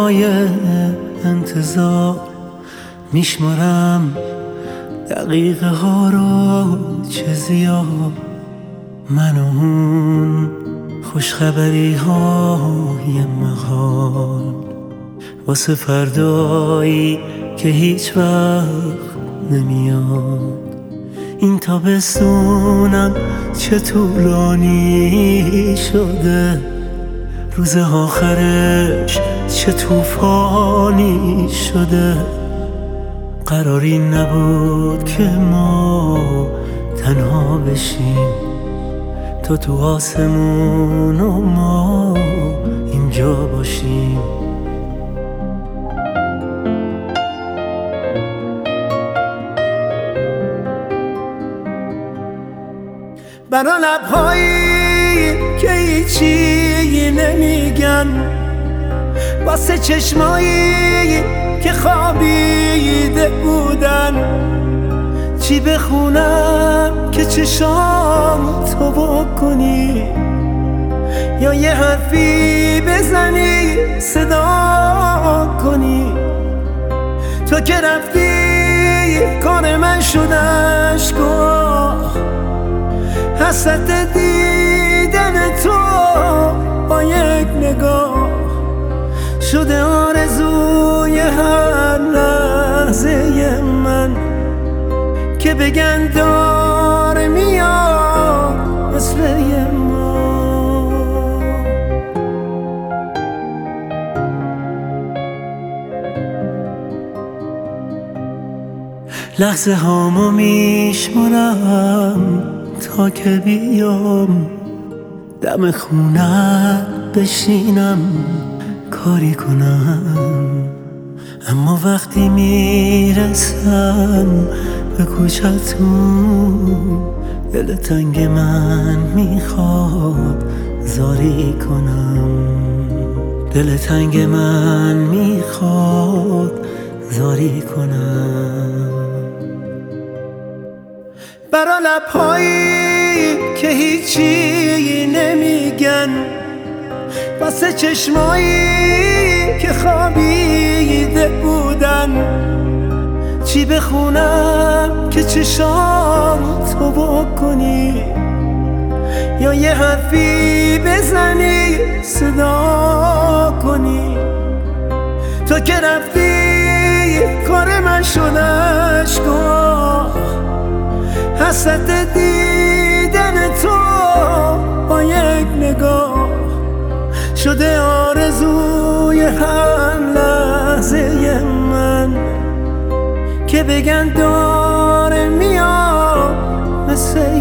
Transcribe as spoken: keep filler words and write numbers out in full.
های انتظار میشمارم دقیقه ها رو چه زیاد، من و اون خوشخبری های محال واسه فردایی که هیچ وقت نمیاد. این تابستونم چه طولانی شده، روز آخرش چه طوفانی شده. قراری نبود که ما تنها بشیم، تو تو آسمون و ما اینجا باشیم. برا لبهایی که هیچی نمیگن، واسه چشمایی که خوابیده بودن، چی بخونم که چشام تو بکنی، یا یه حرفی بزنی صدا کنی. تو که رفتی کار من شد اشکا، حسرت دیدن تو با یک نگاه شده آرزوی هر لحظه من، که بگن داره میاد مثل ما. لحظه هامو میشمارم تا که بیام دم خونت بشینم کاری کنم. اما وقتی میرسم به کوچتون، دل تنگ من میخواد زاری کنم. دل تنگ من میخواد زاری کنم. برا لبهایی که هیچی نمیگن، واسه چشمایی که خوابیده بودن، چی بخونم که چشام تو بکنی، یا یه حرفی بزنی صدا کنی. تو که رفتی کار من شد اشکا، حسرت دیدن تو با یک نگاه شده آرزوی هر لحظه من، که بگن داره میاد مثل